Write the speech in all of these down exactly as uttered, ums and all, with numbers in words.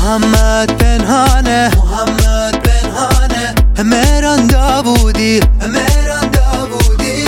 محمد پنهانه محمد پنهانه مهران داوودی مهران داوودی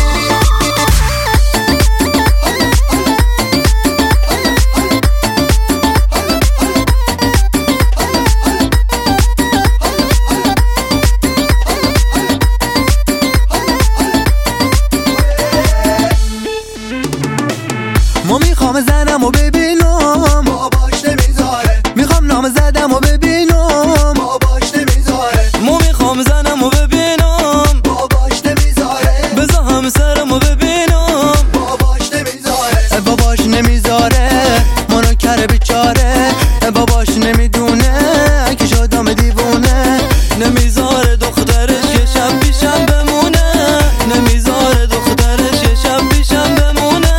ما میخوام زنم و ببینم باباش نمیذاره میخوام نام زدم و ببینم باباش نمیذاره ما میخوام زنم و ببینم باباش نمیذاره بذار همسرم و ببینم باباش نمیذاره باباش نمیذاره منو کره بیچاره باباش نمیدونه که شدم دیوونه نمیذاره دخترش یه شب پیشم بمونه نمیذاره دخترش یه شب پیشم بمونه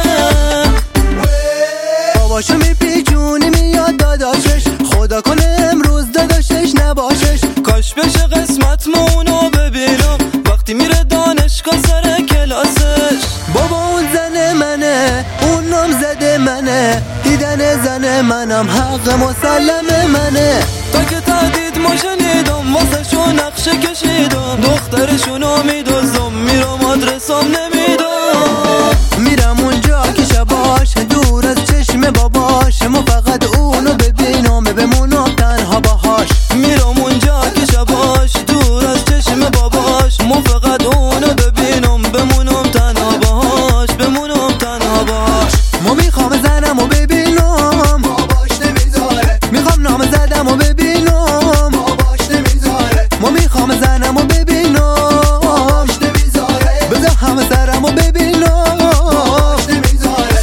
باباشو میپیچونی میاد داداشش خدا کنه امروز داداشش نباشش کاش بشه قسمت ما اونو ببینم وقتی میره دانشگاه سر کلاسش بابا اون زن منه اون نام زده منه دیدن زن منم حق مسلم منه تا که تهدید ما شنیدم واسه شو نقشه کشیدم دخترشونو میدوزم میرم آدرسم نمیدم میرم اونجا که شباش دور از چشم باباش ما فقط اونو ببینم بمونم تنها باهاش میرم اونجا که شباش دور از چشم باباش ما فقط اونو ببینم بمونم تنها باهاش بمونم تنها باهاش ما میخوام زنم و ببینم باباش نمیذاره میخوام نام زدم و ببینم باباش نمیذاره ما میخوام زنم و ببینم باباش نمیذاره بذار همسرم و ببینم باباش نمیذاره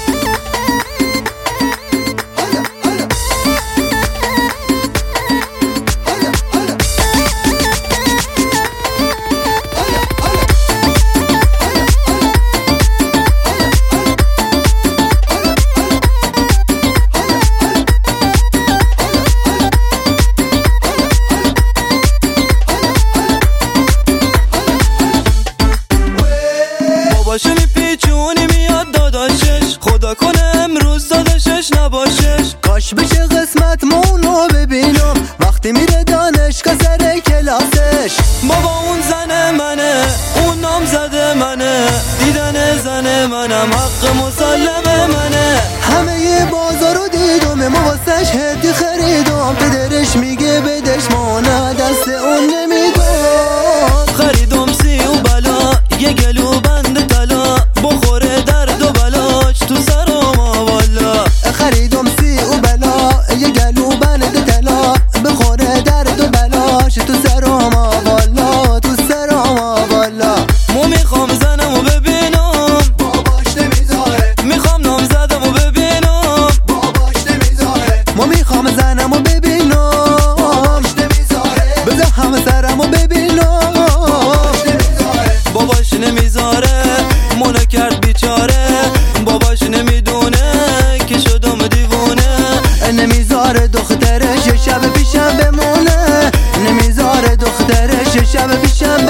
باباشو میپیچونی میاد داداشش خدا کنه امروز داداشش نباشش کاش بشه قسمت مونو ببینم وقتی میره دانشگاه سر کلاسش بابا اون زن منه اون نام زده منه دیدن زن منم حق مسلم منه همه بازارو دیدم ما واسش هدی خریدم پدرش میگه بدش مانا دست اون نمیدم خریدم سی و بلا یه گلو بند طلا بخوره درد و بلاش تو سرم والا خریدم سی و بلا یه گلو بند طلا بخوره درد و بلاش تو سرم والا تو سرم والا ما میخوام زنم و ببینم باباش نمیذاره میخوام نام زدم و ببینم باباش نمیذاره ما میخوام زنم و ببینم باباش نمیذاره بذار همسرم و ببینم باباش نمیذاره باباش نمیذاره منو کرد بیچاره باباش نمیدونه که شدم دیوونه نمیذاره دخترش شب پیشم بمونه نمیذاره دخترش شب پیشم